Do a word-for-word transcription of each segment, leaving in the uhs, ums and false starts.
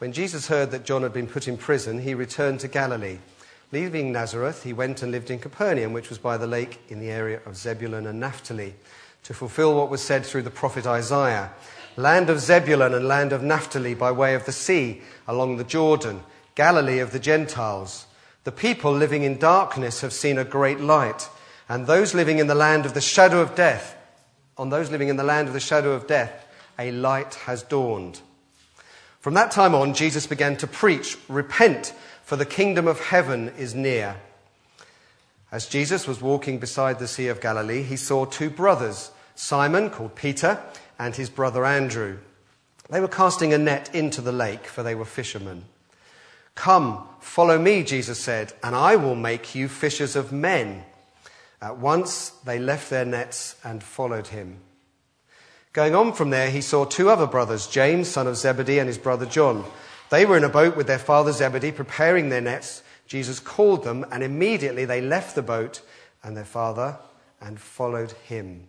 When Jesus heard that John had been put in prison, he returned to Galilee. Leaving Nazareth, he went and lived in Capernaum, which was by the lake in the area of Zebulun and Naphtali, to fulfill what was said through the prophet Isaiah. Land of Zebulun and land of Naphtali by way of the sea, along the Jordan, Galilee of the Gentiles. The people living in darkness have seen a great light, and those living in the land of the shadow of death, on those living in the land of the shadow of death, a light has dawned. From that time on, Jesus began to preach, "Repent, for the kingdom of heaven is near." As Jesus was walking beside the Sea of Galilee, he saw two brothers, Simon, called Peter, and his brother Andrew. They were casting a net into the lake, for they were fishermen. "Come, follow me," Jesus said, "and I will make you fishers of men." At once they left their nets and followed him. Going on from there, he saw two other brothers, James, son of Zebedee, and his brother John. They were in a boat with their father Zebedee, preparing their nets. Jesus called them, and immediately they left the boat and their father and followed him.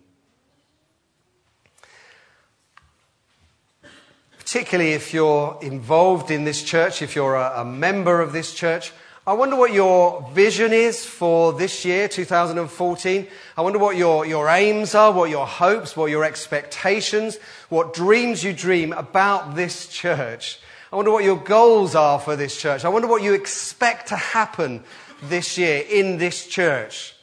Particularly if you're involved in this church, if you're a, a member of this church, I wonder what your vision is for this year, two thousand fourteen. I wonder what your, your aims are, what your hopes, what your expectations, what dreams you dream about this church. I wonder what your goals are for this church. I wonder what you expect to happen this year in this church.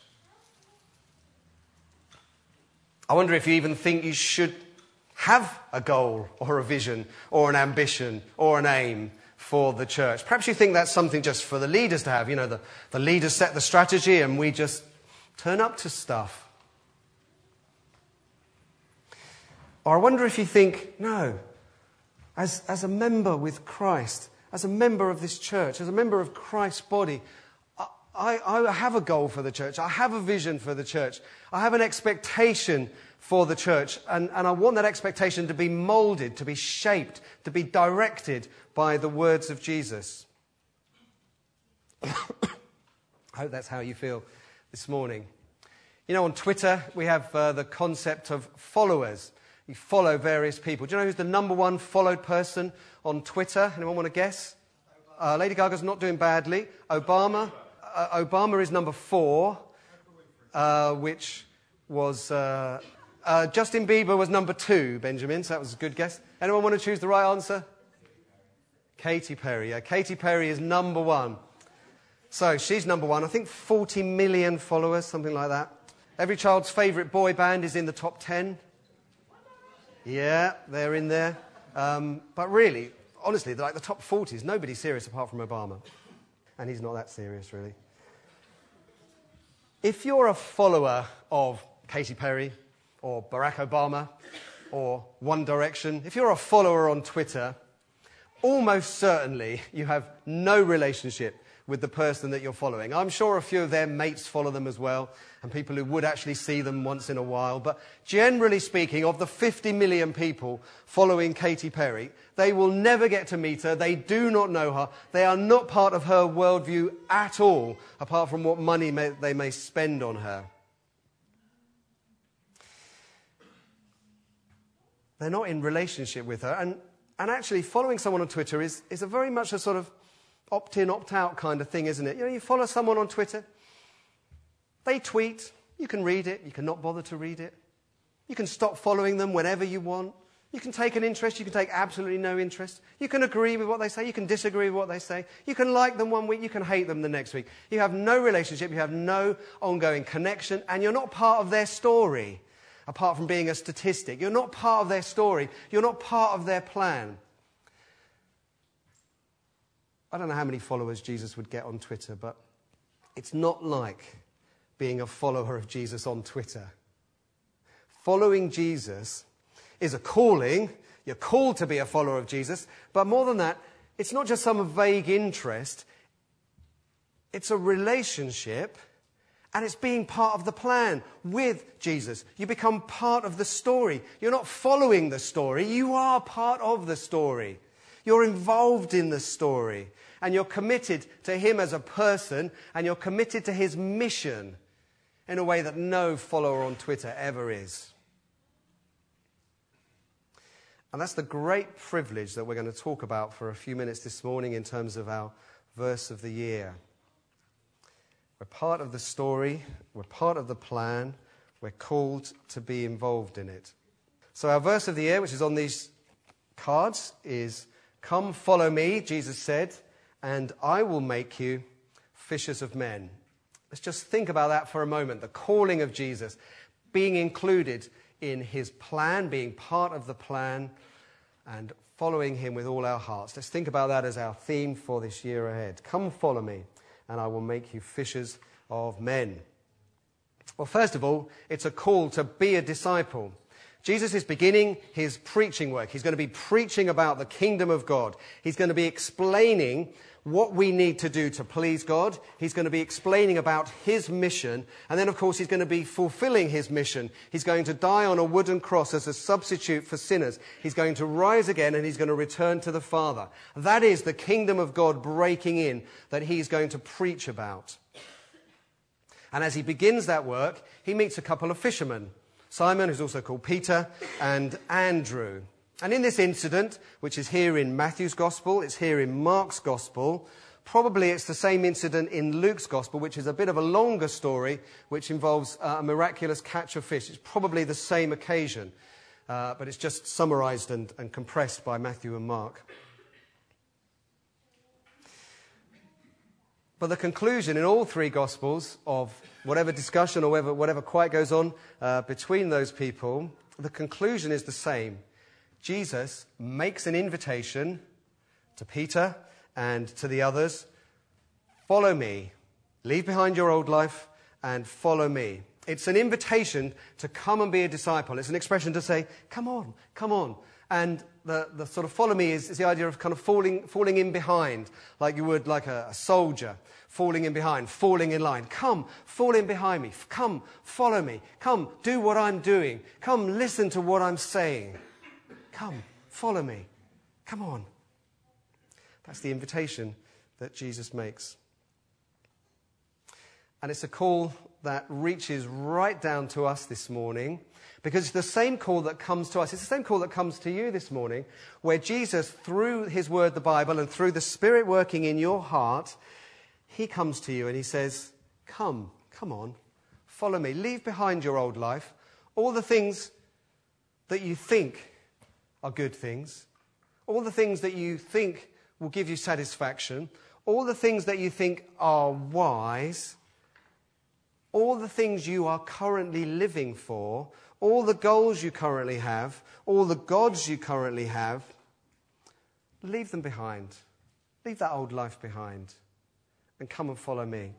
I wonder if you even think you should have a goal or a vision or an ambition or an aim for the church. Perhaps you think that's something just for the leaders to have. You know, the, the leaders set the strategy and we just turn up to stuff. Or I wonder if you think, no, as, as a member with Christ, as a member of this church, as a member of Christ's body, I, I have a goal for the church. I have a vision for the church. I have an expectation for the church. And, and I want that expectation to be molded, to be shaped, to be directed by the words of Jesus. I hope that's how you feel this morning. You know, on Twitter, we have uh, the concept of followers. You follow various people. Do you know who's the number one followed person on Twitter? Anyone want to guess? Uh, Lady Gaga's not doing badly. Obama. Uh, Obama is number four, uh, which was... Uh, uh, Justin Bieber was number two, Benjamin, so that was a good guess. Anyone want to choose the right answer? Katy Perry. Yeah, Katy Perry is number one. So she's number one. I think forty million followers, something like that. Every child's favourite boy band is in the top ten. Yeah, they're in there. Um, but really, honestly, like the top forty is nobody serious apart from Obama. And he's not that serious, really. If you're a follower of Katy Perry or Barack Obama or One Direction, if you're a follower on Twitter, almost certainly you have no relationship with the person that you're following. I'm sure a few of their mates follow them as well, and people who would actually see them once in a while. But generally speaking, of the fifty million people following Katy Perry, they will never get to meet her. They do not know her. They are not part of her worldview at all, apart from what money may, they may spend on her. They're not in relationship with her. And, and actually, following someone on Twitter is, is a very much a sort of opt-in, opt-out kind of thing, isn't it? You know, you follow someone on Twitter, they tweet, you can read it, you can not bother to read it. You can stop following them whenever you want. You can take an interest, you can take absolutely no interest. You can agree with what they say, you can disagree with what they say. You can like them one week, you can hate them the next week. You have no relationship, you have no ongoing connection, and you're not part of their story, apart from being a statistic. You're not part of their story, you're not part of their plan. I don't know how many followers Jesus would get on Twitter, but it's not like being a follower of Jesus on Twitter. Following Jesus is a calling. You're called to be a follower of Jesus. But more than that, it's not just some vague interest. It's a relationship, and it's being part of the plan with Jesus. You become part of the story. You're not following the story. You are part of the story. You're involved in the story. And you're committed to him as a person, and you're committed to his mission in a way that no follower on Twitter ever is. And that's the great privilege that we're going to talk about for a few minutes this morning in terms of our verse of the year. We're part of the story, we're part of the plan, we're called to be involved in it. So our verse of the year, which is on these cards, is, "Come follow me," Jesus said, "and I will make you fishers of men." Let's just think about that for a moment. The calling of Jesus, being included in his plan, being part of the plan, and following him with all our hearts. Let's think about that as our theme for this year ahead. Come follow me, and I will make you fishers of men. Well, first of all, it's a call to be a disciple. Jesus is beginning his preaching work. He's going to be preaching about the kingdom of God. He's going to be explaining what we need to do to please God. He's going to be explaining about his mission. And then, of course, he's going to be fulfilling his mission. He's going to die on a wooden cross as a substitute for sinners. He's going to rise again, and he's going to return to the Father. That is the kingdom of God breaking in that he's going to preach about. And as he begins that work, he meets a couple of fishermen. Simon, who's also called Peter, and Andrew. And in this incident, which is here in Matthew's Gospel, it's here in Mark's Gospel, probably it's the same incident in Luke's Gospel, which is a bit of a longer story, which involves uh, a miraculous catch of fish. It's probably the same occasion, uh, but it's just summarized and, and compressed by Matthew and Mark. But the conclusion in all three Gospels of whatever discussion or whatever, whatever quite goes on uh, between those people, the conclusion is the same. Jesus makes an invitation to Peter and to the others. Follow me. Leave behind your old life and follow me. It's an invitation to come and be a disciple. It's an expression to say, come on, come on. And the, the sort of follow me is, is the idea of kind of falling, falling in behind, like you would like a, a soldier, falling in behind, falling in line. Come, fall in behind me. Come, follow me. Come, do what I'm doing. Come, listen to what I'm saying. Come, follow me. Come on. That's the invitation that Jesus makes. And it's a call that reaches right down to us this morning, because it's the same call that comes to us. It's the same call that comes to you this morning, where Jesus, through his word, the Bible, and through the Spirit working in your heart, he comes to you and he says, come, come on, follow me. Leave behind your old life, all the things that you think are good things, all the things that you think will give you satisfaction, all the things that you think are wise, all the things you are currently living for, all the goals you currently have, all the gods you currently have, leave them behind. Leave that old life behind and come and follow me.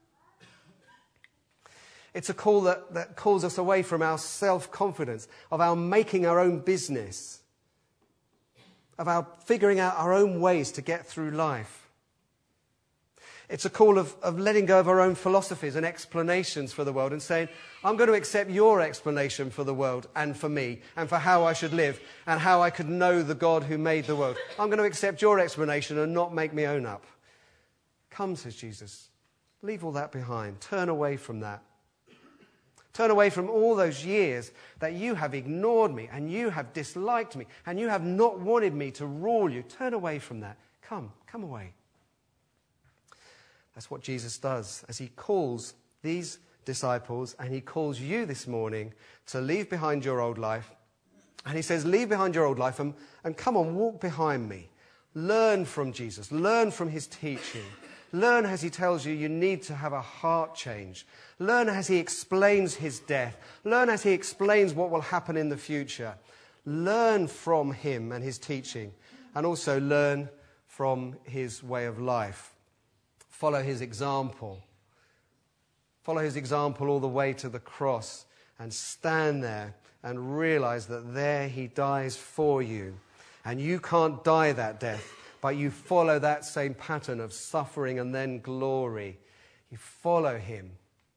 It's a call that, that calls us away from our self-confidence, of our making our own business, of our figuring out our own ways to get through life. It's a call of, of letting go of our own philosophies and explanations for the world and saying, I'm going to accept your explanation for the world and for me and for how I should live and how I could know the God who made the world. I'm going to accept your explanation and not make my own up. Come, says Jesus. Leave all that behind. Turn away from that. Turn away from all those years that you have ignored me and you have disliked me and you have not wanted me to rule you. Turn away from that. Come, come away. That's what Jesus does as he calls these disciples, and he calls you this morning to leave behind your old life. And he says, leave behind your old life and, and come on, walk behind me. Learn from Jesus. Learn from his teaching. Learn as he tells you you need to have a heart change. Learn as he explains his death. Learn as he explains what will happen in the future. Learn from him and his teaching, and also learn from his way of life. Follow his example. Follow his example all the way to the cross and stand there and realize that there he dies for you. And you can't die that death, but you follow that same pattern of suffering and then glory. You follow him.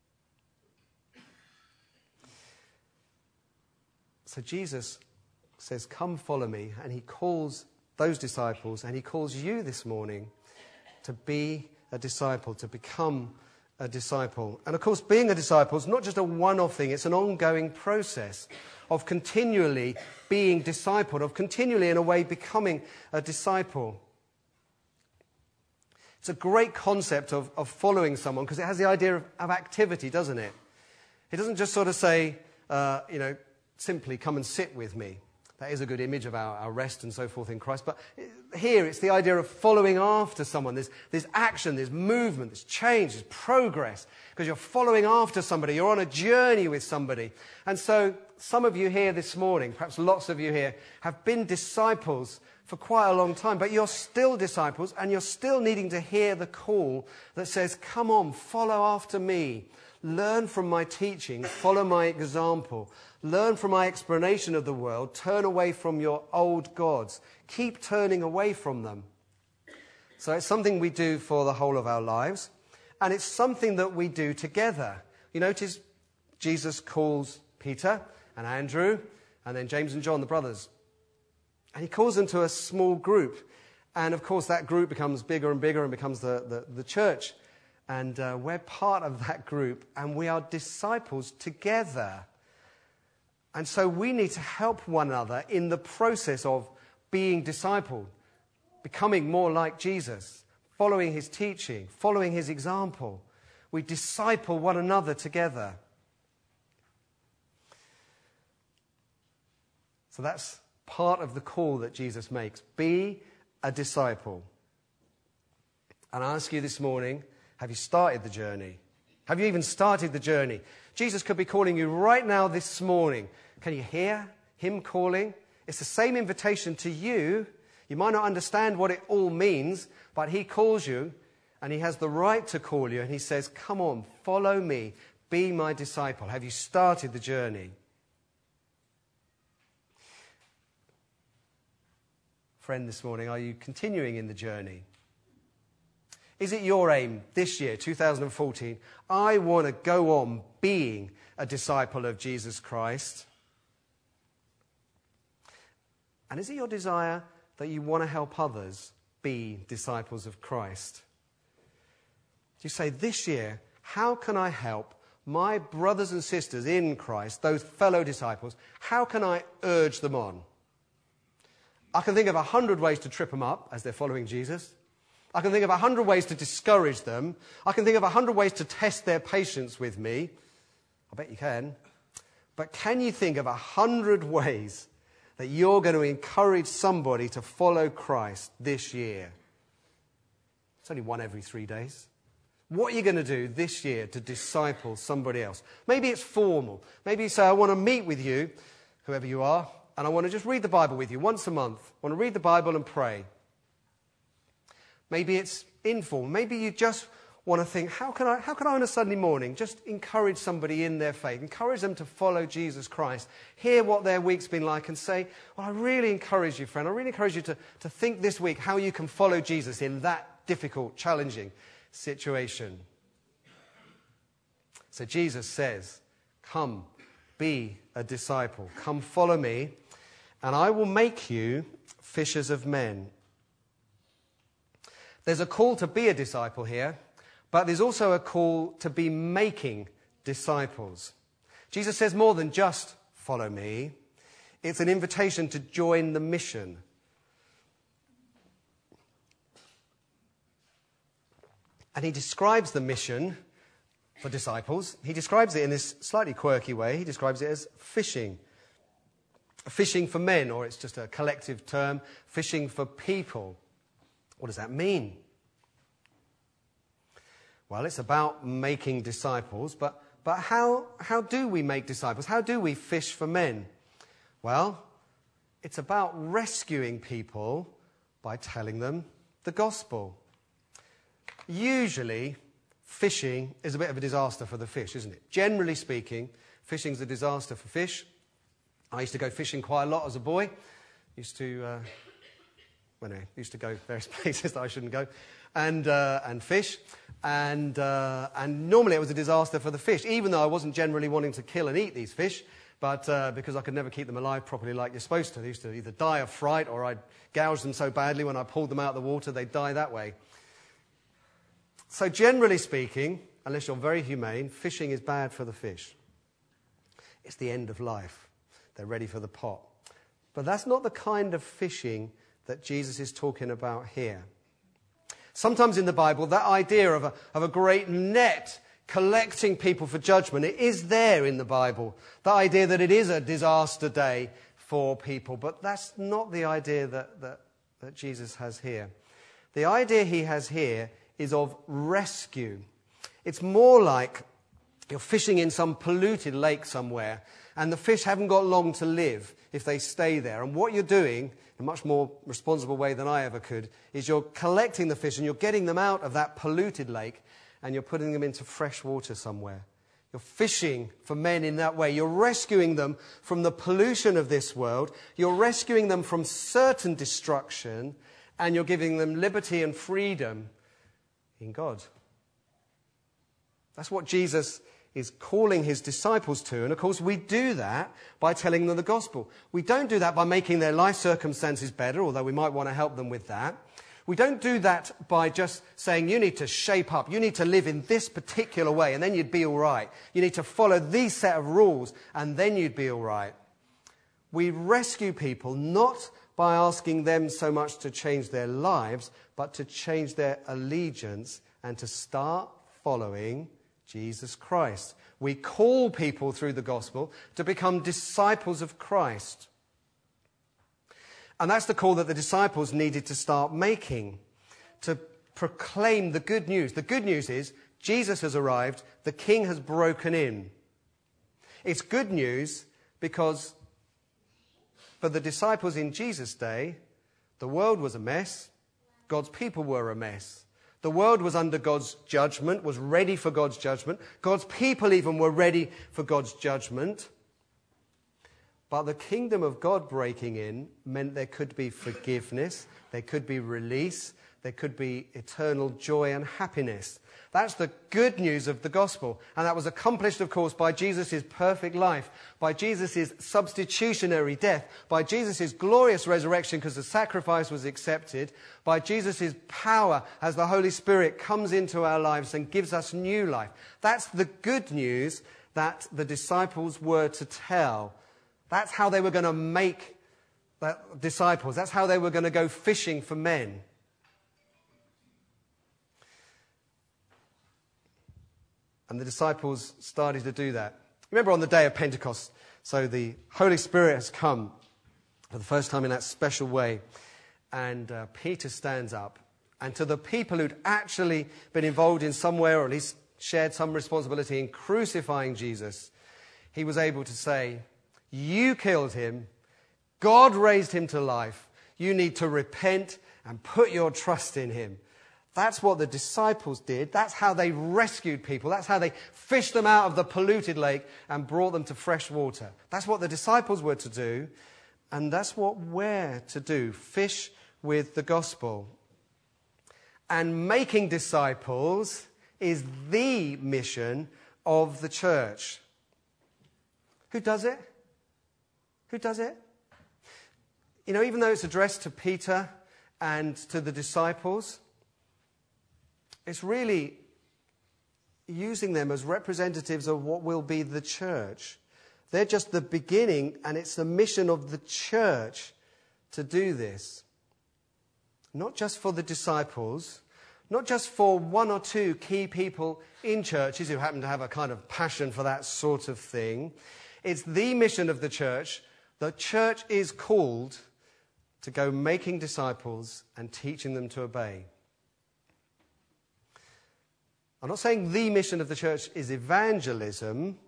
So Jesus says, come follow me. And he calls those disciples and he calls you this morning to be a disciple, to become a disciple. And of course, being a disciple is not just a one-off thing, it's an ongoing process of continually being discipled, of continually, in a way, becoming a disciple. It's a great concept of, of following someone because it has the idea of, of activity, doesn't it? It doesn't just sort of say, uh, you know, simply come and sit with me. That is a good image of our, our rest and so forth in Christ. But here it's the idea of following after someone. There's, there's action, there's movement, there's change, there's progress. Because you're following after somebody. You're on a journey with somebody. And so some of you here this morning, perhaps lots of you here, have been disciples for quite a long time. But you're still disciples and you're still needing to hear the call that says, come on, follow after me. Learn from my teaching, follow my example. Learn from my explanation of the world. Turn away from your old gods. Keep turning away from them. So it's something we do for the whole of our lives. And it's something that we do together. You notice Jesus calls Peter and Andrew and then James and John, the brothers. And he calls them to a small group. And of course that group becomes bigger and bigger and becomes the, the, the church. And uh, we're part of that group and we are disciples together. And so we need to help one another in the process of being discipled, becoming more like Jesus, following his teaching, following his example. We disciple one another together. So that's part of the call that Jesus makes. Be a disciple. And I ask you this morning, have you started the journey? Have you even started the journey? Jesus could be calling you right now this morning. Can you hear him calling? It's the same invitation to you. You might not understand what it all means, but he calls you and he has the right to call you. And he says, come on, follow me, be my disciple. Have you started the journey? Friend, this morning, are you continuing in the journey? Is it your aim this year, two thousand fourteen, I want to go on being a disciple of Jesus Christ? And is it your desire that you want to help others be disciples of Christ? Do you say, this year, how can I help my brothers and sisters in Christ, those fellow disciples, how can I urge them on? I can think of a hundred ways to trip them up as they're following Jesus. I can think of a hundred ways to discourage them. I can think of a hundred ways to test their patience with me. I bet you can. But can you think of a hundred ways that you're going to encourage somebody to follow Christ this year? It's only one every three days. What are you going to do this year to disciple somebody else? Maybe it's formal. Maybe you say, I want to meet with you, whoever you are, and I want to just read the Bible with you once a month. I want to read the Bible and pray. Maybe it's informal. Maybe you just want to think, how can I, how can I on a Sunday morning just encourage somebody in their faith, encourage them to follow Jesus Christ, hear what their week's been like and say, well, I really encourage you, friend, I really encourage you to, to think this week how you can follow Jesus in that difficult, challenging situation. So Jesus says, come, be a disciple. Come, follow me, and I will make you fishers of men. There's a call to be a disciple here, but there's also a call to be making disciples. Jesus says more than just follow me. It's an invitation to join the mission. And he describes the mission for disciples. He describes it in this slightly quirky way. He describes it as fishing. Fishing for men, or it's just a collective term, fishing for people. What does that mean? Well, it's about making disciples, but, but how, how do we make disciples? How do we fish for men? Well, it's about rescuing people by telling them the gospel. Usually, fishing is a bit of a disaster for the fish, isn't it? Generally speaking, fishing's a disaster for fish. I used to go fishing quite a lot as a boy. Used to... Uh, Well, anyway, used to go various places that I shouldn't go, and uh, and fish, and uh, and normally it was a disaster for the fish, even though I wasn't generally wanting to kill and eat these fish, but uh, because I could never keep them alive properly like you're supposed to. They used to either die of fright, or I'd gouge them so badly when I pulled them out of the water they'd die that way. So generally speaking, unless you're very humane, fishing is bad for the fish. It's the end of life. They're ready for the pot. But that's not the kind of fishing that Jesus is talking about here. Sometimes in the Bible, that idea of a, of a great net collecting people for judgment, it is there in the Bible. The idea that it is a disaster day for people. But that's not the idea that, that, that Jesus has here. The idea he has here is of rescue. It's more like you're fishing in some polluted lake somewhere, and the fish haven't got long to live if they stay there. And what you're doing, in a much more responsible way than I ever could, is you're collecting the fish and you're getting them out of that polluted lake and you're putting them into fresh water somewhere. You're fishing for men in that way. You're rescuing them from the pollution of this world. You're rescuing them from certain destruction, and you're giving them liberty and freedom in God. That's what Jesus is calling his disciples to. And of course, we do that by telling them the gospel. We don't do that by making their life circumstances better, although we might want to help them with that. We don't do that by just saying, you need to shape up, you need to live in this particular way, and then you'd be all right. You need to follow these set of rules, and then you'd be all right. We rescue people not by asking them so much to change their lives, but to change their allegiance and to start following Jesus Christ. We call people through the gospel to become disciples of Christ. And that's the call that the disciples needed to start making, to proclaim the good news. The good news is Jesus has arrived, the King has broken in. It's good news because for the disciples in Jesus' day, the world was a mess, God's people were a mess. The world was under God's judgment, was ready for God's judgment. God's people even were ready for God's judgment. But the kingdom of God breaking in meant there could be forgiveness, there could be release, there could be eternal joy and happiness. That's the good news of the gospel. And that was accomplished, of course, by Jesus' perfect life, by Jesus' substitutionary death, by Jesus' glorious resurrection because the sacrifice was accepted, by Jesus' power as the Holy Spirit comes into our lives and gives us new life. That's the good news that the disciples were to tell. That's how they were going to make that disciples. That's how they were going to go fishing for men. And the disciples started to do that. Remember on the day of Pentecost, so the Holy Spirit has come for the first time in that special way. And uh, Peter stands up. And to the people who'd actually been involved in some way, or at least shared some responsibility in crucifying Jesus, he was able to say, you killed him. God raised him to life. You need to repent and put your trust in him. That's what the disciples did. That's how they rescued people. That's how they fished them out of the polluted lake and brought them to fresh water. That's what the disciples were to do. And that's what we're to do. Fish with the gospel. And making disciples is the mission of the church. Who does it? Who does it? You know, even though it's addressed to Peter and to the disciples, it's really using them as representatives of what will be the church. They're just the beginning, and it's the mission of the church to do this. Not just for the disciples, not just for one or two key people in churches who happen to have a kind of passion for that sort of thing. It's the mission of the church. The church is called to go making disciples and teaching them to obey. I'm not saying the mission of the church is evangelism.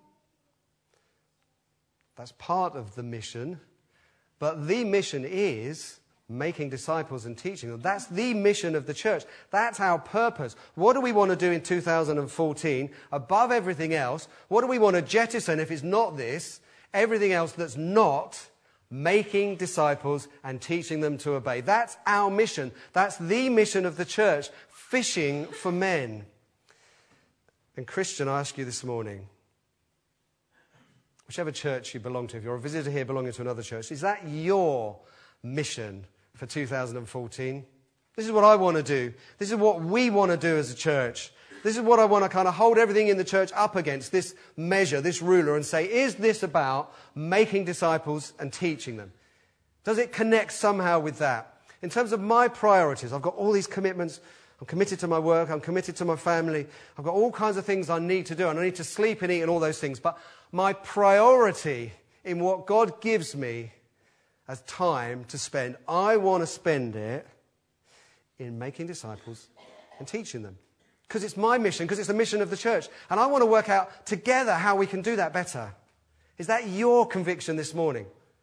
That's part of the mission. But the mission is making disciples and teaching them. That's the mission of the church. That's our purpose. What do we want to do in two thousand fourteen? Above everything else, what do we want to jettison if it's not this? Everything else that's not making disciples and teaching them to obey. That's our mission. That's the mission of the church, fishing for men. And Christian, I ask you this morning, whichever church you belong to, if you're a visitor here belonging to another church, is that your mission for two thousand fourteen? This is what I want to do. This is what we want to do as a church. This is what I want to kind of hold everything in the church up against, this measure, this ruler, and say, is this about making disciples and teaching them? Does it connect somehow with that? In terms of my priorities, I've got all these commitments. I'm committed to my work. I'm committed to my family. I've got all kinds of things I need to do. And I need to sleep and eat and all those things. But my priority in what God gives me as time to spend, I want to spend it in making disciples and teaching them. Because it's my mission, because it's the mission of the church. And I want to work out together how we can do that better. Is that your conviction this morning?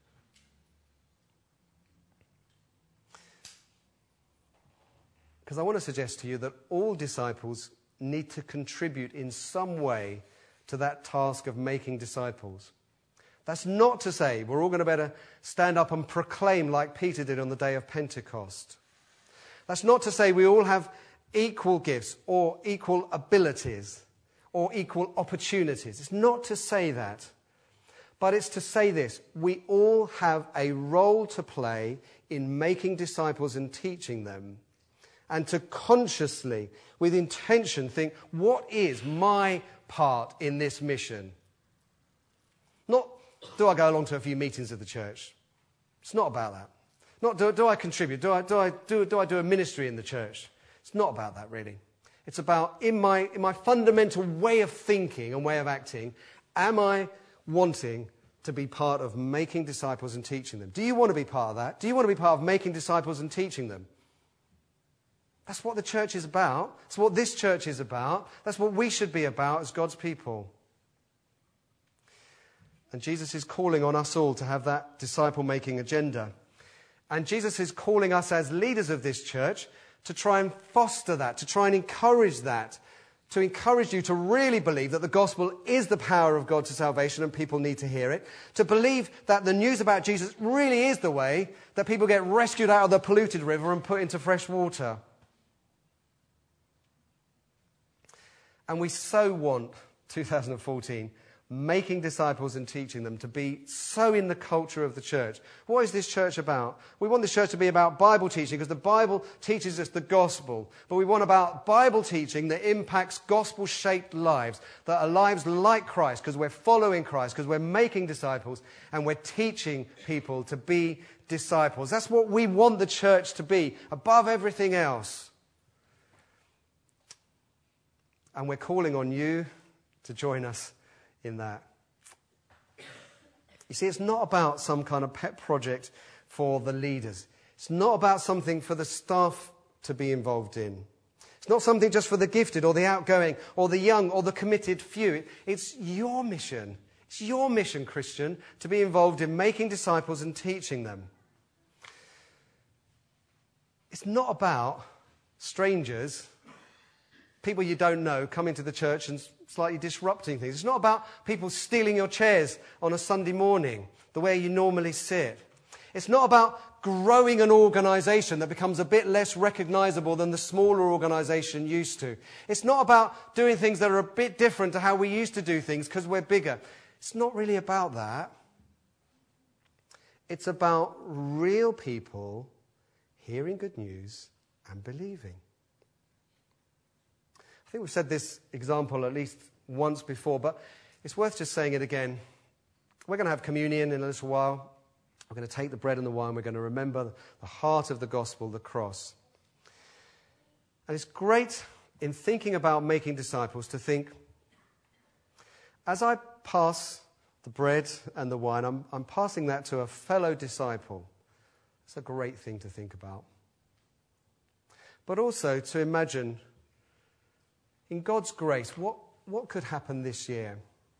Because I want to suggest to you that all disciples need to contribute in some way to that task of making disciples. That's not to say we're all going to better stand up and proclaim like Peter did on the day of Pentecost. That's not to say we all have equal gifts or equal abilities or equal opportunities. It's not to say that. But it's to say this: we all have a role to play in making disciples and teaching them. And to consciously, with intention, think, what is my part in this mission? Not, do I go along to a few meetings of the church? It's not about that. Not, do, do I contribute? Do I, do, I do, do I do a ministry in the church? It's not about that, really. It's about, in my, in my fundamental way of thinking and way of acting, am I wanting to be part of making disciples and teaching them? Do you want to be part of that? Do you want to be part of making disciples and teaching them? That's what the church is about. That's what this church is about. That's what we should be about as God's people. And Jesus is calling on us all to have that disciple-making agenda. And Jesus is calling us as leaders of this church to try and foster that, to try and encourage that, to encourage you to really believe that the gospel is the power of God to salvation and people need to hear it, to believe that the news about Jesus really is the way that people get rescued out of the polluted river and put into fresh water. And we so want, two thousand fourteen, making disciples and teaching them to be so in the culture of the church. What is this church about? We want this church to be about Bible teaching because the Bible teaches us the gospel. But we want about Bible teaching that impacts gospel-shaped lives, that are lives like Christ because we're following Christ, because we're making disciples and we're teaching people to be disciples. That's what we want the church to be, above everything else. And we're calling on you to join us in that. You see, it's not about some kind of pet project for the leaders. It's not about something for the staff to be involved in. It's not something just for the gifted or the outgoing or the young or the committed few. It's your mission. It's your mission, Christian, to be involved in making disciples and teaching them. It's not about strangers, people you don't know, coming to the church and slightly disrupting things. It's not about people stealing your chairs on a Sunday morning, the way you normally sit. It's not about growing an organisation that becomes a bit less recognisable than the smaller organisation used to. It's not about doing things that are a bit different to how we used to do things because we're bigger. It's not really about that. It's about real people hearing good news and believing. I think we've said this example at least once before, but it's worth just saying it again. We're going to have communion in a little while. We're going to take the bread and the wine. We're going to remember the heart of the gospel, the cross. And it's great in thinking about making disciples to think, as I pass the bread and the wine, I'm, I'm passing that to a fellow disciple. It's a great thing to think about. But also to imagine, in God's grace, what, what could happen this year?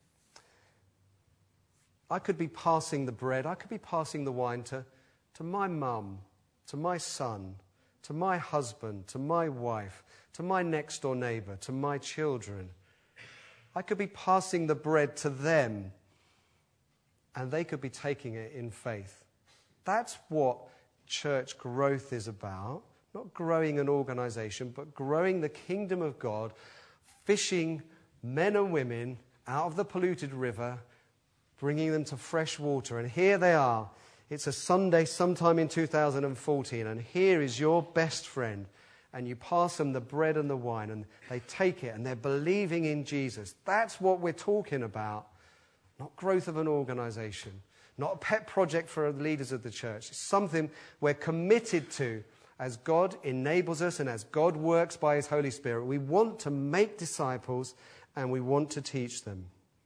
I could be passing the bread, I could be passing the wine to, to my mum, to my son, to my husband, to my wife, to my next door neighbour, to my children. I could be passing the bread to them, and they could be taking it in faith. That's what church growth is about. Not growing an organisation, but growing the kingdom of God, fishing men and women out of the polluted river, bringing them to fresh water. And here they are. It's a Sunday sometime in two thousand fourteen, and here is your best friend and you pass them the bread and the wine, and they take it, and they're believing in Jesus. That's what we're talking about, not growth of an organization, not a pet project for the leaders of the church. It's something we're committed to as God enables us and as God works by his Holy Spirit. We want to make disciples, and we want to teach them.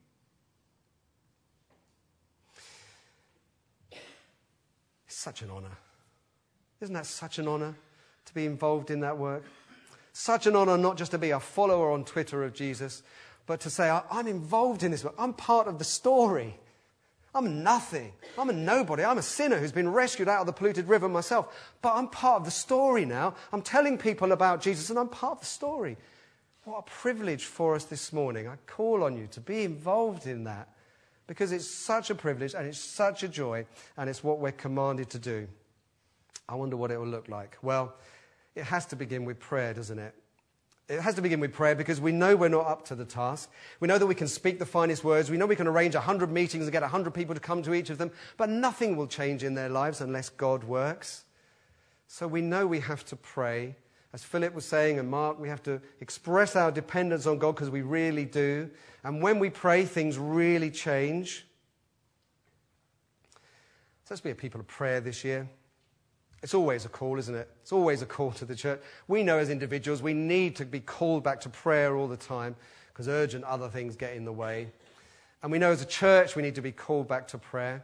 It's such an honor. Isn't that such an honor to be involved in that work? Such an honor not just to be a follower on Twitter of Jesus, but to say, I'm involved in this work. I'm part of the story. I'm nothing. I'm a nobody. I'm a sinner who's been rescued out of the polluted river myself. But I'm part of the story now. I'm telling people about Jesus, and I'm part of the story. What a privilege for us this morning. I call on you to be involved in that, because it's such a privilege and it's such a joy, and it's what we're commanded to do. I wonder what it will look like. Well, it has to begin with prayer, doesn't it? It has to begin with prayer, because we know we're not up to the task. We know that we can speak the finest words. We know we can arrange a hundred meetings and get a hundred people to come to each of them, but nothing will change in their lives unless God works. So we know we have to pray. As Philip was saying, and Mark, we have to express our dependence on God, because we really do. And when we pray, things really change. So let's be a people of prayer this year. It's always a call, isn't it? It's always a call to the church. We know as individuals we need to be called back to prayer all the time, because urgent other things get in the way. And we know as a church we need to be called back to prayer.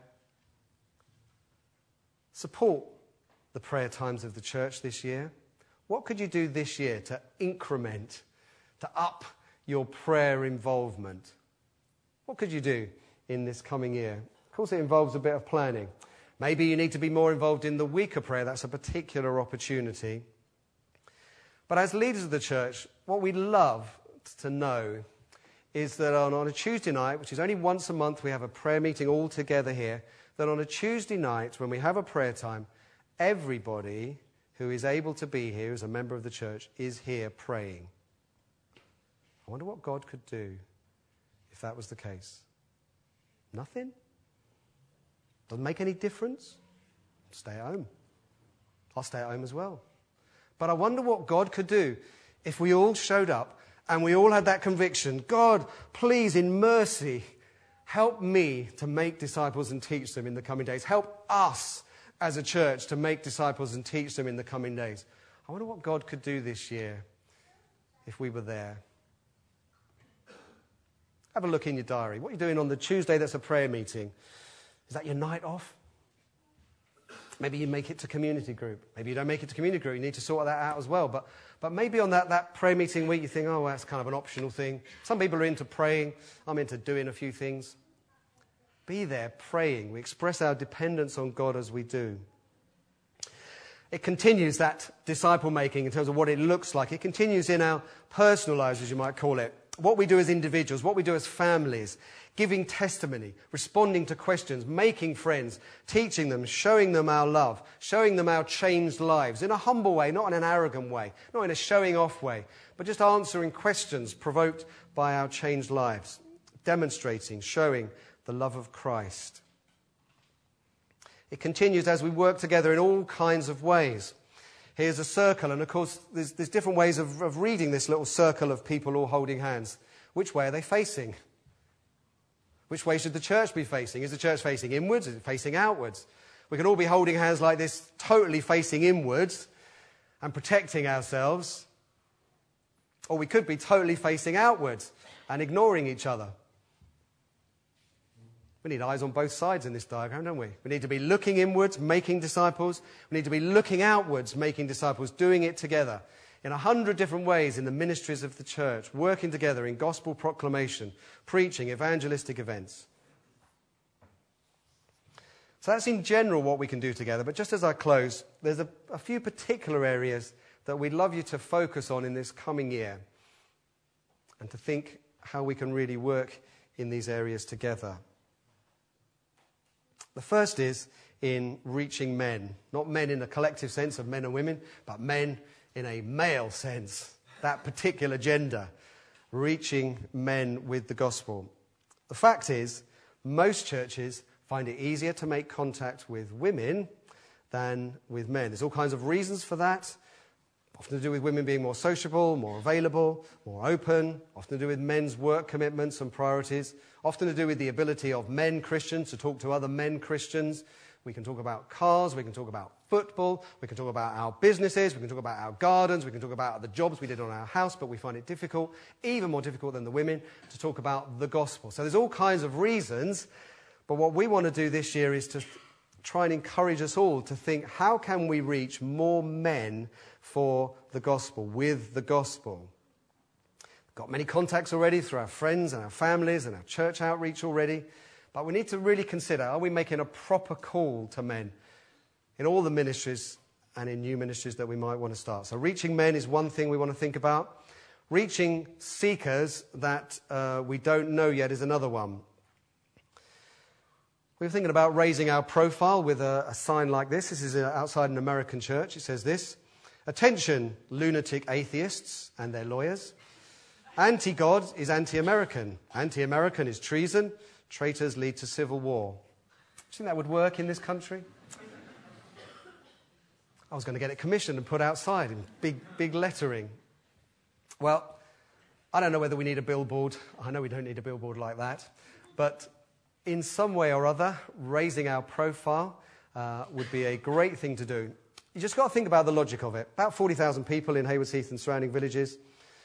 Support the prayer times of the church this year. What could you do this year to increment, to up your prayer involvement? What could you do in this coming year? Of course, it involves a bit of planning. Maybe you need to be more involved in the week of prayer. That's a particular opportunity. But as leaders of the church, what we'd love to know is that on, on a Tuesday night, which is only once a month, we have a prayer meeting all together here, that on a Tuesday night, when we have a prayer time, everybody who is able to be here as a member of the church is here praying. I wonder what God could do if that was the case. Nothing? Doesn't make any difference? Stay at home. I'll stay at home as well. But I wonder what God could do if we all showed up and we all had that conviction. God, please, in mercy, help me to make disciples and teach them in the coming days. Help us as a church to make disciples and teach them in the coming days. I wonder what God could do this year if we were there. Have a look in your diary. What are you doing on the Tuesday that's a prayer meeting? Is that your night off? Maybe you make it to community group. Maybe you don't make it to community group. You need to sort that out as well. But but maybe on that, that prayer meeting week you think, oh, well, that's kind of an optional thing. Some people are into praying. I'm into doing a few things. Be there praying. We express our dependence on God as we do. It continues that disciple making in terms of what it looks like. It continues in our personal lives, as you might call it. What we do as individuals, what we do as families, giving testimony, responding to questions, making friends, teaching them, showing them our love, showing them our changed lives in a humble way, not in an arrogant way, not in a showing off way, but just answering questions provoked by our changed lives, demonstrating, showing the love of Christ. It continues as we work together in all kinds of ways. Here's a circle, and of course there's, there's different ways of, of reading this little circle of people all holding hands. Which way are they facing? Which way should the church be facing? Is the church facing inwards? Is it facing outwards? We can all be holding hands like this, totally facing inwards and protecting ourselves. Or we could be totally facing outwards and ignoring each other. We need eyes on both sides in this diagram, don't we? We need to be looking inwards, making disciples. We need to be looking outwards, making disciples, doing it together in a hundred different ways in the ministries of the church, working together in gospel proclamation, preaching, evangelistic events. So that's in general what we can do together. But just as I close, there's a, a few particular areas that we'd love you to focus on in this coming year and to think how we can really work in these areas together. The first is in reaching men. Not men in a collective sense of men and women, but men in a male sense. That particular gender. Reaching men with the gospel. The fact is, most churches find it easier to make contact with women than with men. There's all kinds of reasons for that. Often to do with women being more sociable, more available, more open. Often to do with men's work commitments and priorities. Often to do with the ability of men Christians to talk to other men Christians. We can talk about cars, we can talk about football, we can talk about our businesses, we can talk about our gardens, we can talk about the jobs we did on our house, but we find it difficult, even more difficult than the women, to talk about the gospel. So there's all kinds of reasons, but what we want to do this year is to try and encourage us all to think, how can we reach more men for the gospel, with the gospel? We've got many contacts already through our friends and our families and our church outreach already, but we need to really consider, are we making a proper call to men in all the ministries and in new ministries that we might want to start? So reaching men is one thing we want to think about. Reaching seekers that uh, we don't know yet is another one. We were thinking about raising our profile with a, a sign like this. This is outside an American church. It says this: "Attention, lunatic atheists and their lawyers. Anti-God is anti-American. Anti-American is treason. Traitors lead to civil war." Do you think that would work in this country? I was going to get it commissioned and put outside in big, big lettering. Well, I don't know whether we need a billboard. I know we don't need a billboard like that. But in some way or other, raising our profile uh, would be a great thing to do. You just got to think about the logic of it. About forty thousand people in Haywards Heath and surrounding villages.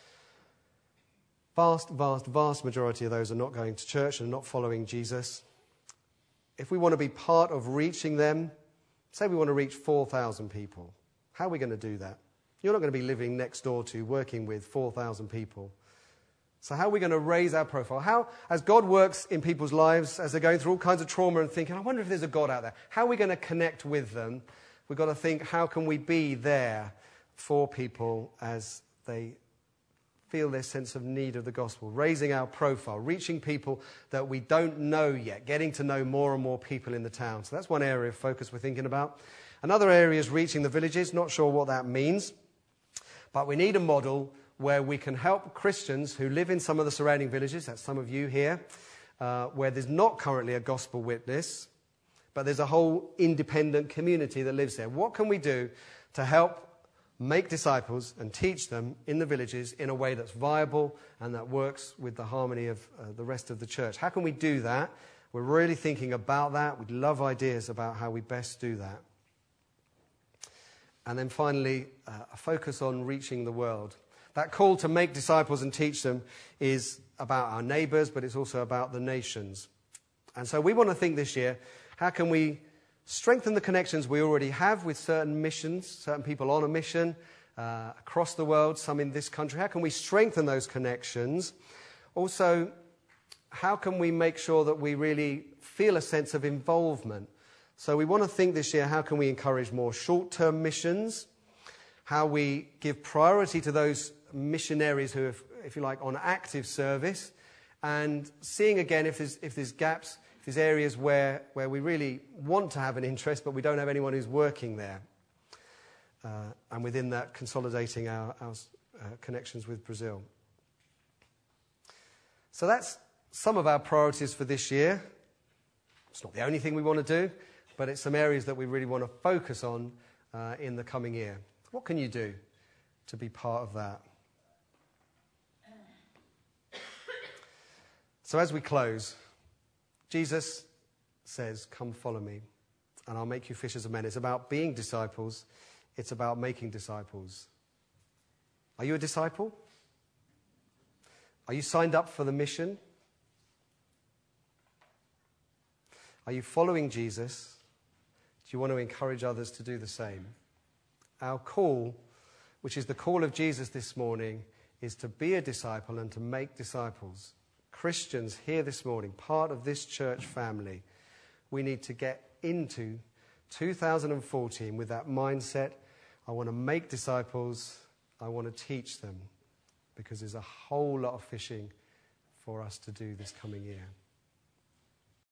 Vast, vast, vast majority of those are not going to church and not following Jesus. If we want to be part of reaching them, say we want to reach four thousand people, how are we going to do that? You're not going to be living next door to, working with four thousand people. So how are we going to raise our profile? How, as God works in people's lives, as they're going through all kinds of trauma and thinking, I wonder if there's a God out there, how are we going to connect with them? We've got to think, how can we be there for people as they feel their sense of need of the gospel? Raising our profile, reaching people that we don't know yet, getting to know more and more people in the town. So that's one area of focus we're thinking about. Another area is reaching the villages. Not sure what that means, but we need a model where we can help Christians who live in some of the surrounding villages, that's some of you here, uh, where there's not currently a gospel witness, but there's a whole independent community that lives there. What can we do to help make disciples and teach them in the villages in a way that's viable and that works with the harmony of uh, the rest of the church? How can we do that? We're really thinking about that. We'd love ideas about how we best do that. And then finally, uh, a focus on reaching the world. That call to make disciples and teach them is about our neighbours, but it's also about the nations. And so we want to think this year, how can we strengthen the connections we already have with certain missions, certain people on a mission uh, across the world, some in this country? How can we strengthen those connections? Also, how can we make sure that we really feel a sense of involvement? So we want to think this year, how can we encourage more short-term missions? How we give priority to those missionaries who are, if you like, on active service, and seeing again if there's, if there's gaps, if there's areas where, where we really want to have an interest, but we don't have anyone who's working there. Uh, and within that, consolidating our, our uh, connections with Brazil. So that's some of our priorities for this year. It's not the only thing we want to do, but it's some areas that we really want to focus on uh, in the coming year. What can you do to be part of that? So as we close, Jesus says, come follow me, and I'll make you fishers of men. It's about being disciples. It's about making disciples. Are you a disciple? Are you signed up for the mission? Are you following Jesus? Do you want to encourage others to do the same? Our call, which is the call of Jesus this morning, is to be a disciple and to make disciples. Christians here this morning, part of this church family, we need to get into two thousand fourteen with that mindset. I want to make disciples. I want to teach them, because there's a whole lot of fishing for us to do this coming year.